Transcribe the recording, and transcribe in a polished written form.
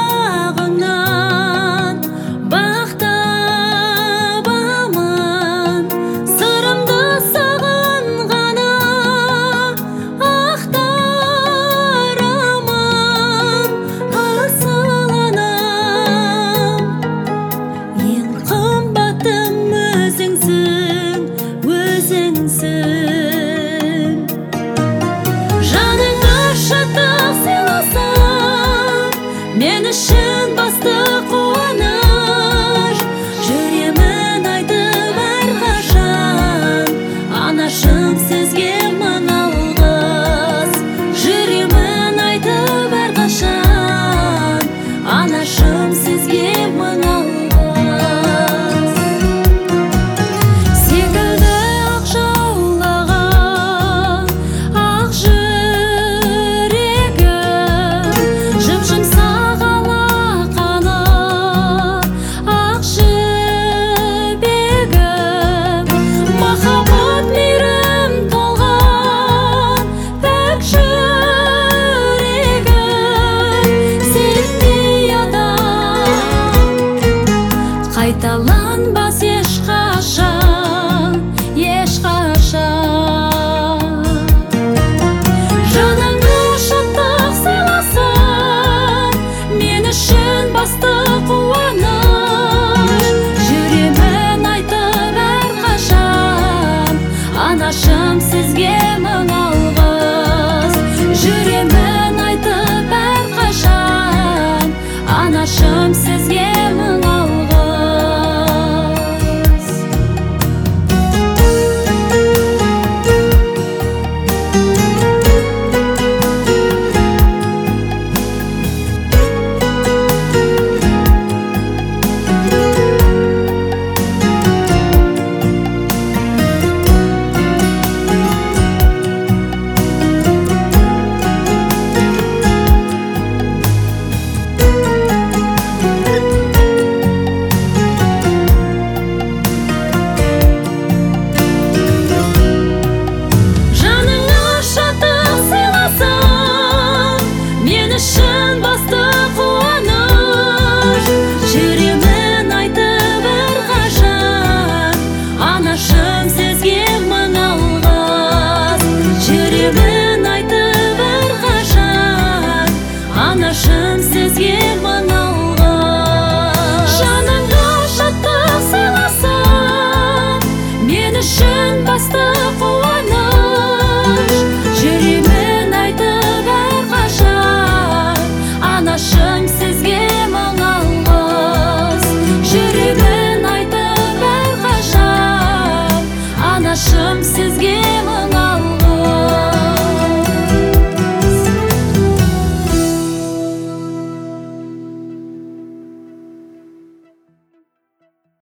құшағыңнан бақтабамын, сырымды саған ғана ақтарамын. Асыл анам, ең қымбатым өзіңсің, өзіңсің. Жаныңа шаттық сыйласам, мен үшін басты қуаныш. Жүремін айтып әрқашан, анашым сізге мың алғыс. Жүремін айтып әрқашан, анашым сізге мың алғыс. Секілді ақ жаулаған ақ жүрегім, жұп-жұмсақ алақаны ақ жібегім, махаббат мейірім толған пәк жүрегім. Сенбей адам қайталанбас ешқашан, ешқашан. Жаныңа шаттық сыйласам, мен үшін басты қуаныш. Жүремін айтып әрқашан, анашым сізге мың алғыс. Жүремін айтып әрқашан, анашым сізге мың алғыс. Жаныңа шаттық сыйласам, мен үшін басты қуаныш. Жүремін айтып әрқашан, анашым сізге мың алғыс. Жүремін айтып әрқашан, анашым сізге мың алғыс. Жаныңа шаттық сыйласам, мен үшін басты қуаныш. Жүремін айтып әрқашан, анашым сізге мың алғыс. Жүремін айтып әрқашан, анашым сізге